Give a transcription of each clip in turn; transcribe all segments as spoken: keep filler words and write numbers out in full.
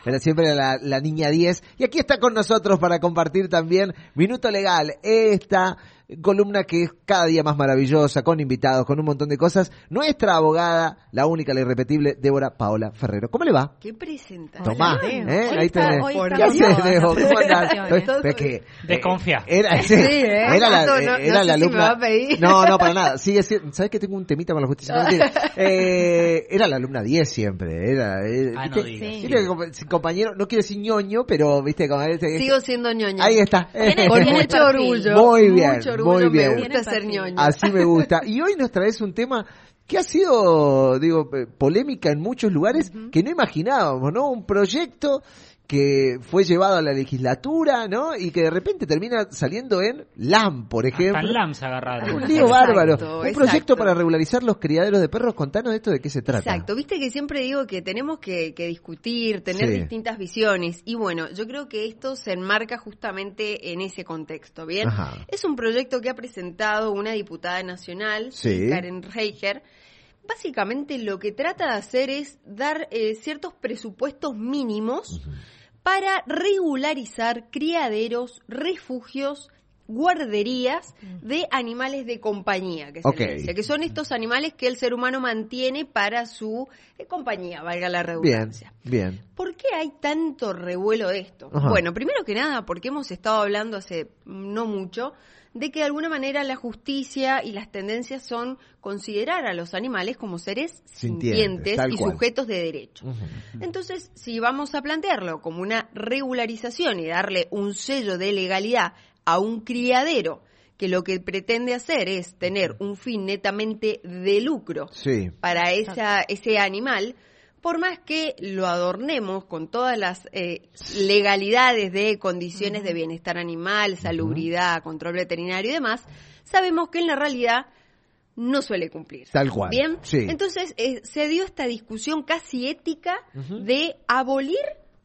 Era siempre la, la niña diez. Y aquí está con nosotros para compartir también Minuto Legal, esta columna que es cada día más maravillosa, con invitados, con un montón de cosas. Nuestra abogada, la única, la irrepetible, Débora Paola Ferrero. ¿Cómo le va? ¿Qué presentación? Tomá, ¿eh? Ahí tenés. Hoy ¿Qué haces, Debo? ¿Cómo andás? Es que Desconfía. Era, Sí, ¿eh? era la, No, no, era no la sé si me alumna. va a pedir. No, no, para nada. Sigue siendo, ¿sabes que tengo un temita con la justicia? No, mentira. eh, era la alumna diez siempre. Era, eh, Ah, ¿viste? no digas. Sí. Viste que si compañero, no quiero decir ñoño, pero viste como este, Sigo siendo ñoña. ahí está. Tiene- Con tiene mucho perfil. orgullo. Muy bien, Mucho orgullo. muy bien. Me gusta Tiene ser perfil. ñoña. Así me gusta. Y hoy nos traes un tema que ha sido, digo, eh, polémica en muchos lugares uh-huh. que no imaginábamos, ¿no? Un proyecto que fue llevado a la legislatura, ¿no? Y que de repente termina saliendo en L A M, por ejemplo. Hasta en L A M se agarraron. Un lío bárbaro. Un exacto. proyecto para regularizar los criaderos de perros. Contanos de esto, de qué se trata. Exacto, viste que siempre digo que tenemos que, que discutir, tener Sí. distintas visiones, y bueno, yo creo que esto se enmarca justamente en ese contexto, ¿bien? Ajá. Es un proyecto que ha presentado una diputada nacional, Sí. Karen Reicher. Básicamente lo que trata de hacer es dar eh, ciertos presupuestos mínimos uh-huh. para regularizar criaderos, refugios, guarderías de animales de compañía, que se Okay. le dice, que son estos animales que el ser humano mantiene para su eh, compañía, valga la redundancia. Bien, bien. ¿Por qué hay tanto revuelo de esto? Ajá. Bueno, primero que nada, porque hemos estado hablando hace no mucho de que de alguna manera la justicia y las tendencias son considerar a los animales como seres sintientes, sintientes y cual. sujetos de derecho. Uh-huh. Entonces, si vamos a plantearlo como una regularización y darle un sello de legalidad a un criadero que lo que pretende hacer es tener un fin netamente de lucro sí. para esa, ese animal, por más que lo adornemos con todas las eh, legalidades de condiciones uh-huh. de bienestar animal, salubridad, uh-huh. control veterinario y demás, sabemos que en la realidad no suele cumplir. Tal cual. Bien, sí. entonces eh, se dio esta discusión casi ética uh-huh. de abolir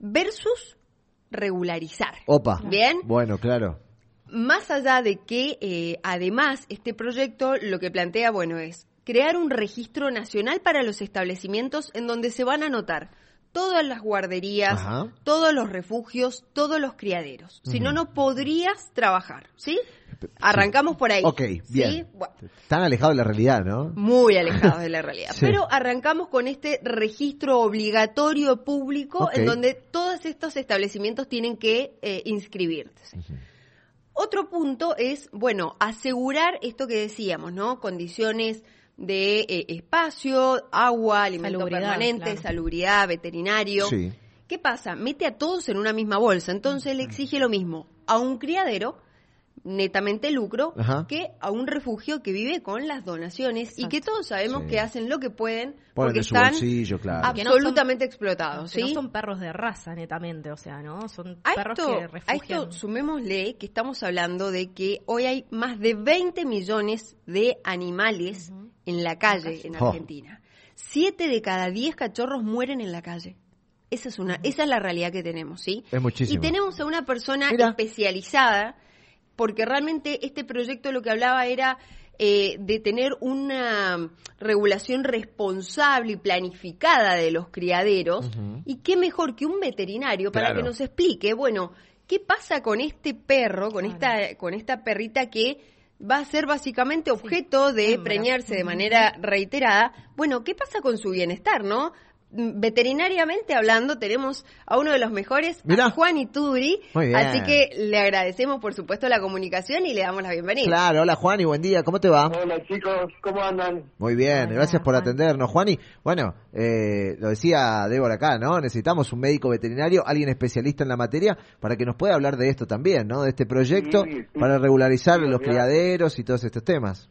versus regularizar. Opa. Bien. Bueno, claro. Más allá de que, eh, además, este proyecto lo que plantea, bueno, es crear un registro nacional para los establecimientos en donde se van a anotar todas las guarderías, Ajá. todos los refugios, todos los criaderos. Uh-huh. Si no, no podrías trabajar, ¿sí? Arrancamos sí. por ahí. Ok, bien. ¿sí? Bueno. Están alejados de la realidad, ¿no? Muy alejados de la realidad. sí. Pero arrancamos con este registro obligatorio público okay. en donde todos estos establecimientos tienen que eh, inscribirse. Uh-huh. Otro punto es, bueno, asegurar esto que decíamos, ¿no? Condiciones de eh, espacio, agua, alimento salubridad, permanente, claro. salubridad, veterinario. Sí. ¿Qué pasa? Mete a todos en una misma bolsa. Entonces le exige lo mismo a un criadero, netamente lucro, Ajá. que a un refugio que vive con las donaciones Exacto. y que todos sabemos sí. que hacen lo que pueden Ponen porque de su están bolsillo, claro. absolutamente no son, explotados. ¿sí? No son perros de raza, netamente, o sea, ¿no? Son a perros esto, que refugian. A esto sumémosle que estamos hablando de que hoy hay más de veinte millones de animales uh-huh. en la calle en Argentina. Oh. Siete de cada diez cachorros mueren en la calle. Esa es una, uh-huh. esa es la realidad que tenemos, ¿sí? Es muchísimo. Y tenemos a una persona Mira. especializada, porque realmente este proyecto lo que hablaba era eh, de tener una regulación responsable y planificada de los criaderos, uh-huh. y qué mejor que un veterinario para claro. que nos explique, bueno, qué pasa con este perro, con claro. esta, con esta perrita que va a ser básicamente objeto sí. de Hembra. preñarse uh-huh. de manera reiterada. Bueno, ¿qué pasa con su bienestar, no? Veterinariamente hablando, tenemos a uno de los mejores, Mirá. a Juan Ituri, Muy bien. así que le agradecemos por supuesto la comunicación y le damos la bienvenida. Claro, hola Juani, buen día, ¿cómo te va? Hola chicos, ¿cómo andan? Muy bien, hola, gracias por Juan. atendernos, Juani. Bueno, eh, lo decía Débora acá, ¿no? Necesitamos un médico veterinario, alguien especialista en la materia, para que nos pueda hablar de esto también, ¿no? De este proyecto sí, sí. para regularizar sí, los mira. criaderos y todos estos temas.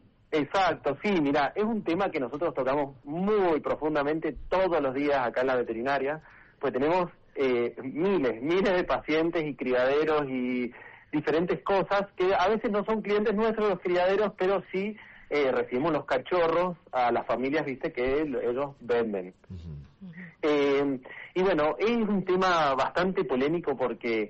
Exacto, sí, mira, es un tema que nosotros tocamos muy profundamente todos los días acá en la veterinaria, pues tenemos eh, miles, miles de pacientes y criaderos y diferentes cosas que a veces no son clientes nuestros los criaderos, pero sí eh, recibimos los cachorros a las familias, viste, que ellos venden. Uh-huh. Eh, y bueno, es un tema bastante polémico porque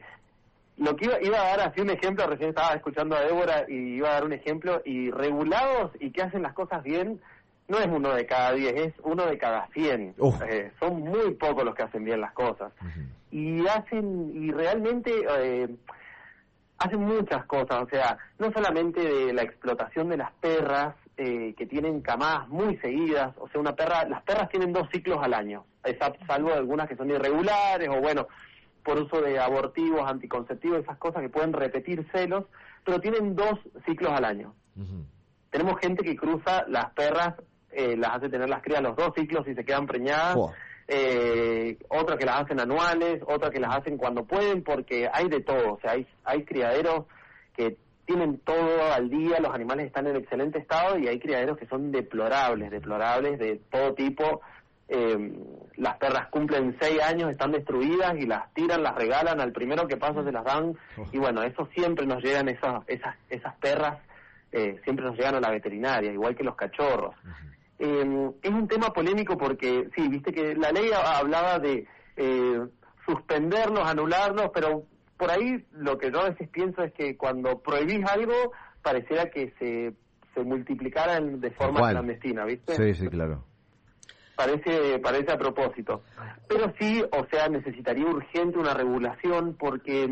lo que iba, iba a dar así un ejemplo, recién estaba escuchando a Débora y iba a dar un ejemplo, y regulados y que hacen las cosas bien, no es uno de cada diez, es uno de cada cien. Eh, son muy pocos los que hacen bien las cosas. Uh-huh. Y hacen, y realmente eh, hacen muchas cosas, o sea, no solamente de la explotación de las perras, eh, que tienen camadas muy seguidas, o sea, una perra, las perras tienen dos ciclos al año, salvo algunas que son irregulares, o bueno, por uso de abortivos, anticonceptivos, esas cosas que pueden repetir celos, pero tienen dos ciclos al año. Uh-huh. Tenemos gente que cruza las perras, eh, las hace tener las crías los dos ciclos y se quedan preñadas, oh. eh, otras que las hacen anuales, otras que las hacen cuando pueden, porque hay de todo, o sea, hay, hay criaderos que tienen todo al día, los animales están en excelente estado, y hay criaderos que son deplorables, deplorables de todo tipo. Eh, las perras cumplen seis años, están destruidas y las tiran, las regalan, al primero que pasa se las dan, y bueno, eso siempre nos llegan, esas esas esas perras, eh, siempre nos llegan a la veterinaria, igual que los cachorros. Eh, es un tema polémico porque, sí, viste que la ley hablaba de eh, suspenderlos, anularlos, pero por ahí lo que yo a veces pienso es que cuando prohibís algo, pareciera que se, se multiplicara en, de forma ¿Cuál? clandestina, ¿viste? Sí, sí, claro. Parece, parece a propósito. Pero sí, o sea, necesitaría urgente una regulación porque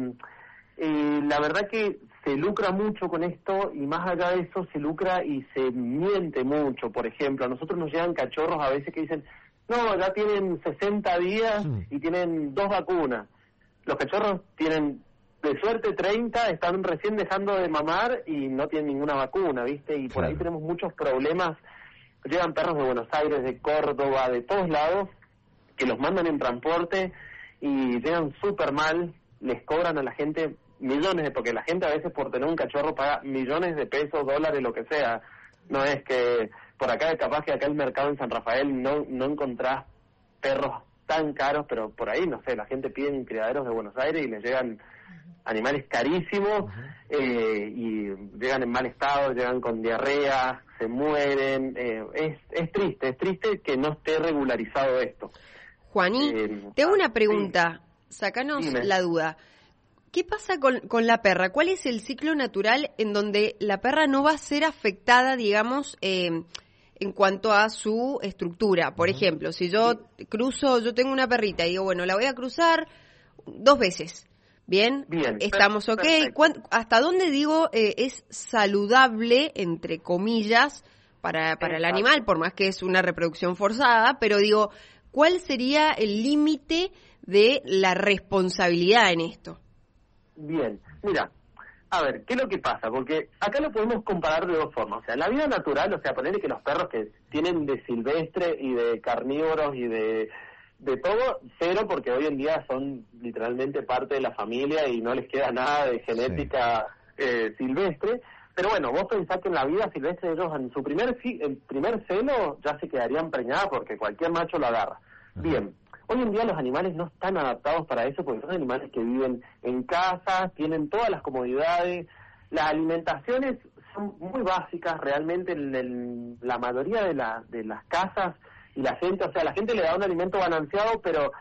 eh, la verdad que se lucra mucho con esto, y más allá de eso se lucra y se miente mucho. Por ejemplo, a nosotros nos llegan cachorros a veces que dicen, no, ya tienen sesenta días y tienen dos vacunas. Los cachorros tienen, de suerte, treinta, están recién dejando de mamar y no tienen ninguna vacuna, ¿viste? Y por claro. ahí tenemos muchos problemas. Llegan perros de Buenos Aires, de Córdoba, de todos lados, que los mandan en transporte y llegan súper mal, les cobran a la gente millones, de, porque la gente a veces por tener un cachorro paga millones de pesos, dólares, lo que sea. No es que por acá, capaz que acá el mercado en San Rafael no, no encontrás perros tan caros, pero por ahí, no sé, la gente pide en criaderos de Buenos Aires y les llegan animales carísimos, uh-huh. eh, y llegan en mal estado, llegan con diarrea, se mueren. Eh, es, es triste, es triste que no esté regularizado esto. Juaní, eh, te hago una pregunta, sí. Sácanos Dime. la duda. ¿Qué pasa con, con la perra? ¿Cuál es el ciclo natural en donde la perra no va a ser afectada, digamos, eh, en cuanto a su estructura? Por uh-huh. ejemplo, si yo sí. cruzo, yo tengo una perrita y digo, bueno, la voy a cruzar dos veces. Bien, Bien estamos ok. ¿Hasta dónde, digo, eh, es saludable, entre comillas, para, para el animal, por más que es una reproducción forzada? Pero digo, ¿cuál sería el límite de la responsabilidad en esto? Bien, mira, a ver, ¿qué es lo que pasa? Porque acá lo podemos comparar de dos formas. O sea, en la vida natural, o sea, ponerle que los perros que tienen de silvestre y de carnívoros y de... de todo, cero, porque hoy en día son literalmente parte de la familia y no les queda nada de genética sí. eh, silvestre. Pero bueno, vos pensás que en la vida silvestre ellos en su primer el primer celo ya se quedarían preñadas porque cualquier macho lo agarra. Uh-huh. Bien, hoy en día los animales no están adaptados para eso porque son animales que viven en casas, tienen todas las comodidades, las alimentaciones son muy básicas realmente en, en la mayoría de, la, de las casas. Y la gente, o sea, la gente le da un alimento balanceado, pero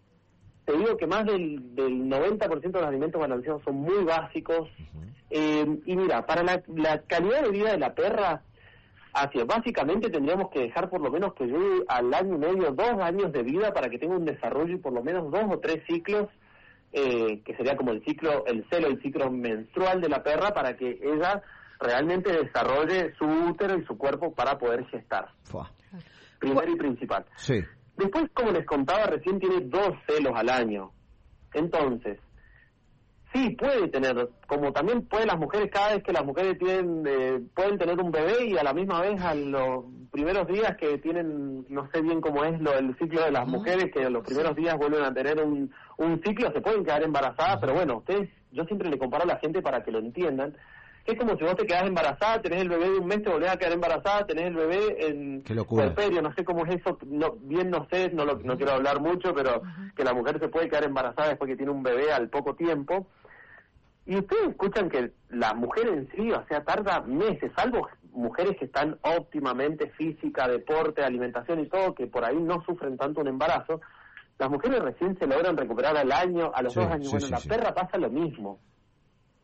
te digo que más del, del noventa por ciento de los alimentos balanceados son muy básicos. Uh-huh. Eh, y mira, para la, la calidad de vida de la perra, hacia, básicamente tendríamos que dejar por lo menos que llegue al año y medio, dos años de vida para que tenga un desarrollo y por lo menos dos o tres ciclos, eh, que sería como el ciclo, el celo, el ciclo menstrual de la perra, para que ella realmente desarrolle su útero y su cuerpo para poder gestar. Fua. Primero y principal. Sí. Después, como les contaba, recién tiene dos celos al año. Entonces, sí, puede tener, como también pueden las mujeres, cada vez que las mujeres tienen, eh, pueden tener un bebé y a la misma vez a los primeros días que tienen, no sé bien cómo es lo el ciclo de las uh-huh. mujeres, que a los primeros días vuelven a tener un, un ciclo, se pueden quedar embarazadas, uh-huh. pero bueno, ustedes, yo siempre le comparo a la gente para que lo entiendan. Es como si vos te quedás embarazada, tenés el bebé de un mes, te volvés a quedar embarazada, tenés el bebé en puerperio, no sé cómo es eso, no, bien no sé, no, lo, no quiero hablar mucho, pero uh-huh. que la mujer se puede quedar embarazada después que tiene un bebé al poco tiempo. Y ustedes escuchan que la mujer en sí, o sea, tarda meses, salvo mujeres que están óptimamente física, deporte, alimentación y todo, que por ahí no sufren tanto un embarazo, las mujeres recién se logran recuperar al año, a los sí, dos años. Sí, bueno, sí, la sí. perra pasa lo mismo.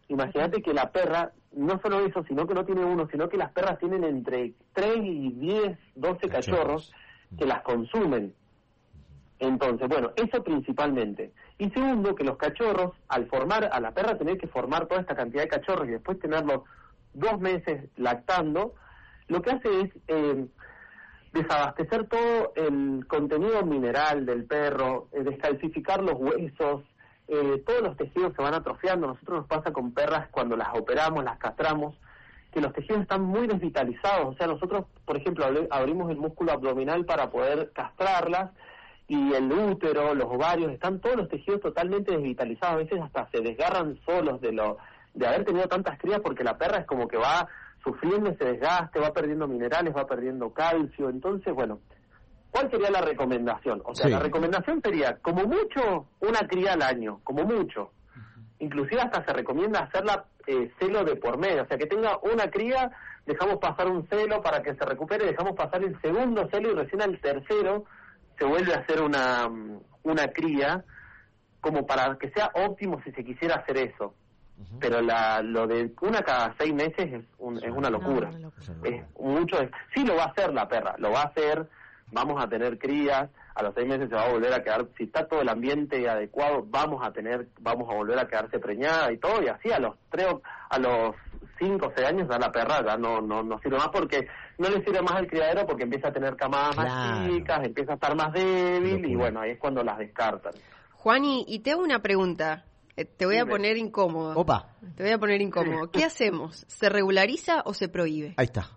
imagínate que la perra, no solo eso, sino que no tiene uno, sino que las perras tienen entre tres y diez, doce cachorros que las consumen. Entonces, bueno, eso principalmente. Y segundo, que los cachorros, al formar, a la perra tener que formar toda esta cantidad de cachorros y después tenerlos dos meses lactando, lo que hace es eh, desabastecer todo el contenido mineral del perro, eh, descalcificar los huesos, eh, todos los tejidos se van atrofiando. Nosotros nos pasa con perras cuando las operamos, las castramos, que los tejidos están muy desvitalizados. O sea, nosotros, por ejemplo, abrimos el músculo abdominal para poder castrarlas, y el útero, los ovarios, están todos los tejidos totalmente desvitalizados. A veces hasta se desgarran solos de lo de haber tenido tantas crías, porque la perra es como que va sufriendo ese desgaste, va perdiendo minerales, va perdiendo calcio. Entonces, bueno, ¿cuál sería la recomendación? O sea, sí. La recomendación sería, como mucho, una cría al año, como mucho. Inclusive hasta se recomienda hacerla eh, celo de por medio, o sea, que tenga una cría, dejamos pasar un celo para que se recupere, dejamos pasar el segundo celo y recién al tercero se vuelve a hacer una, una cría, como para que sea óptimo si se quisiera hacer eso. Uh-huh. Pero la, lo de una cada seis meses es, un, es una locura. No, una locura. Es mucho. Sí lo va a hacer la perra, lo va a hacer, vamos a tener crías, a los seis meses se va a volver a quedar, si está todo el ambiente adecuado, vamos a tener, vamos a volver a quedarse preñada y todo, y así a los tres, a los cinco o seis años ya la perra ya no, no, no sirve más, porque no le sirve más al criadero, porque empieza a tener camadas claro. más chicas, empieza a estar más débil, y bueno, ahí es cuando las descartan. Juani, y te hago una pregunta, eh, te voy Dime. a poner incómodo. Opa. Te voy a poner incómodo. ¿Qué hacemos? ¿Se regulariza o se prohíbe? Ahí está.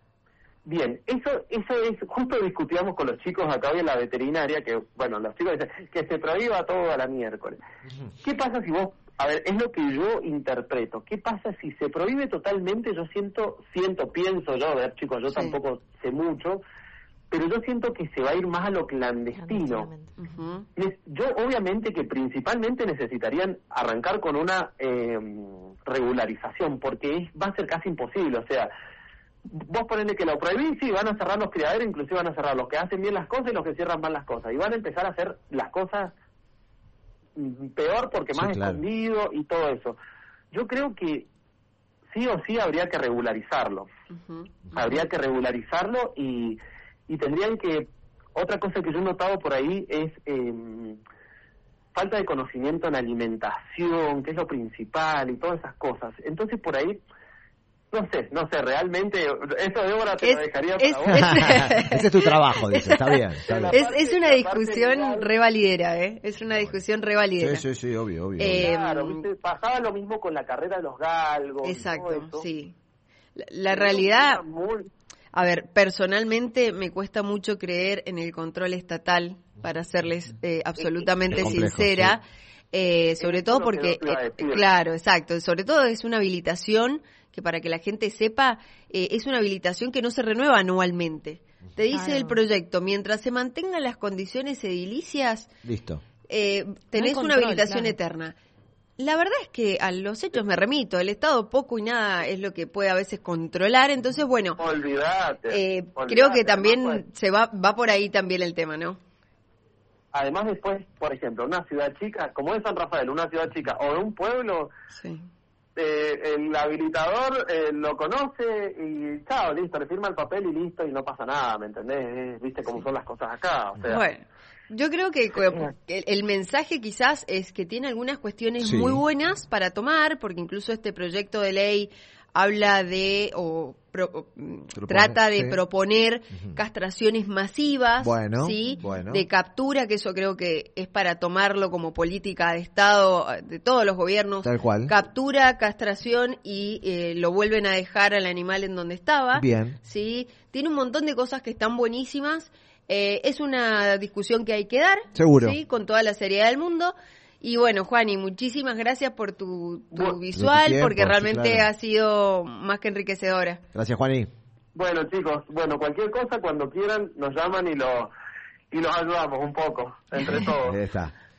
Bien, eso eso es, justo discutíamos con los chicos acá hoy en la veterinaria, que bueno, los chicos dicen que se prohíba todo a la miércoles. Uh-huh. ¿Qué pasa si vos, a ver, es lo que yo interpreto, qué pasa si se prohíbe totalmente? Yo siento, siento, pienso yo, a ver chicos, yo sí. tampoco sé mucho, pero yo siento que se va a ir más a lo clandestino. Uh-huh. Yo obviamente que principalmente necesitarían arrancar con una eh, regularización, porque es, va a ser casi imposible, o sea, vos ponele que lo prohibís, sí, van a cerrar los criaderos, inclusive van a cerrar los que hacen bien las cosas y los que cierran mal las cosas, y van a empezar a hacer las cosas peor porque más sí, claro. escondido y todo eso. Yo creo que sí o sí habría que regularizarlo, uh-huh. habría que regularizarlo y, y tendrían que, otra cosa que yo he notado por ahí es eh, falta de conocimiento en alimentación, que es lo principal y todas esas cosas. Entonces por ahí No sé, no sé, realmente, eso Débora te es, lo dejaría es, para vos. Ese es tu trabajo, dice, está bien. Está bien. Es, es una discusión re validera, ¿eh? Es una discusión re validera. Sí, sí, sí, obvio, obvio. Eh, claro, ¿viste? Pasaba lo mismo con la carrera de los galgos. Exacto, y todo eso. sí. La, la realidad, muy... a ver, personalmente me cuesta mucho creer en el control estatal, para serles eh, absolutamente es complejo, sincera. Sí. Eh, sobre es todo porque, eh, claro, exacto, sobre todo es una habilitación que, para que la gente sepa, eh, es una habilitación que no se renueva anualmente. Te dice claro. el proyecto, mientras se mantengan las condiciones edilicias, listo. Eh, tenés no control, una habilitación claro. eterna. La verdad es que a los hechos me remito, el Estado poco y nada es lo que puede a veces controlar, entonces bueno, olvidate, eh, olvidate, creo que también pues, se va va por ahí también el tema, ¿no? Además después, por ejemplo, una ciudad chica, como es San Rafael, una ciudad chica o un pueblo, sí. eh, el habilitador eh, lo conoce y chao, listo, le firma el papel y listo y no pasa nada, ¿me entendés? ¿Viste cómo sí. son las cosas acá? O sea, bueno, yo creo que el, el mensaje quizás es que tiene algunas cuestiones sí. muy buenas para tomar, porque incluso este proyecto de ley habla de o pro, Propone, trata de sí. proponer uh-huh. castraciones masivas, bueno, sí, bueno. de captura, que eso creo que es para tomarlo como política de Estado de todos los gobiernos. Tal cual. Captura, castración y eh, lo vuelven a dejar al animal en donde estaba. Bien. Sí, tiene un montón de cosas que están buenísimas. Eh, es una discusión que hay que dar, seguro, ¿sí? Con toda la seriedad del mundo. Y bueno, Juani, muchísimas gracias por tu, tu bueno, visual, tiempo, porque realmente sí, claro. ha sido más que enriquecedora. Gracias, Juani. Bueno, chicos, bueno, cualquier cosa, cuando quieran, nos llaman y lo y los ayudamos un poco, entre todos. Ahí está.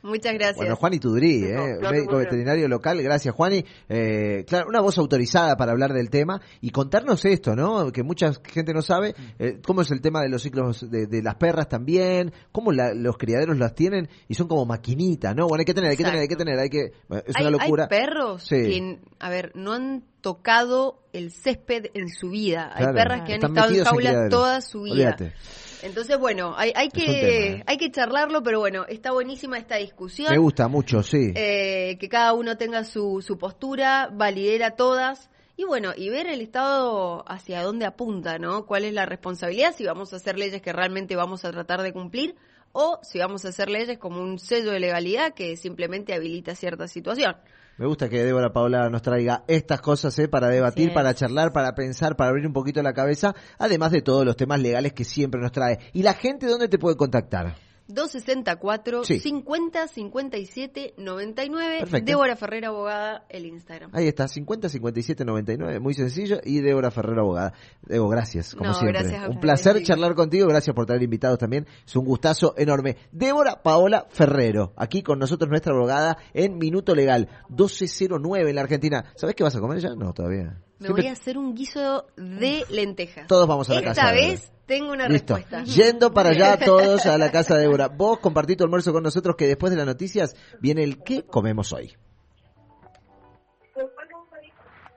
Muchas gracias. Bueno, Juani Tudrí, No, eh, claro, médico muy bien. veterinario local. Gracias, Juani. Eh, claro, una voz autorizada para hablar del tema y contarnos esto, ¿no? Que mucha gente no sabe. Eh, ¿Cómo es el tema de los ciclos de, de las perras también? ¿Cómo la, los criaderos las tienen? Y son como maquinitas, ¿no? Bueno, hay que tener, hay que tener, hay que tener. Hay que, bueno, es hay, una locura. hay perros Sí. que, a ver, no han tocado el césped en su vida. Claro. Hay perras que han Están estado en metidos en jaulas criaderos. toda su vida. Olvídate. Entonces, bueno, hay, hay Es un que tema, ¿eh? hay que charlarlo, pero bueno, está buenísima esta discusión. Me gusta mucho, sí. Eh, que cada uno tenga su, su postura, validera todas. Y bueno, y ver el Estado hacia dónde apunta, ¿no? ¿Cuál es la responsabilidad? Si vamos a hacer leyes que realmente vamos a tratar de cumplir o si vamos a hacer leyes como un sello de legalidad que simplemente habilita cierta situación. Me gusta que Débora Paola nos traiga estas cosas ¿eh? para debatir, Así para es. charlar, para pensar, para abrir un poquito la cabeza, además de todos los temas legales que siempre nos trae. ¿Y la gente dónde te puede contactar? dos sesenta y cuatro, Sí. cincuenta, cincuenta y siete, noventa y nueve. Perfecto. Débora Ferrer, abogada, el Instagram. Ahí está, cincuenta, cincuenta y siete, noventa y nueve, muy sencillo, y Débora Ferrero, abogada. Debo, gracias, como No, siempre. gracias a Un ustedes, placer chicos. charlar contigo, gracias por traer invitados también, es un gustazo enorme. Débora Paola Ferrero, aquí con nosotros nuestra abogada en Minuto Legal, doce cero nueve en la Argentina. ¿Sabés qué vas a comer ya? No, todavía. Me Siempre voy a hacer un guiso de lentejas. Todos vamos a la Esta casa de vez tengo una Listo. respuesta. Yendo para allá todos a la casa de Débora. Vos compartí tu almuerzo con nosotros que después de las noticias viene el ¿qué comemos hoy?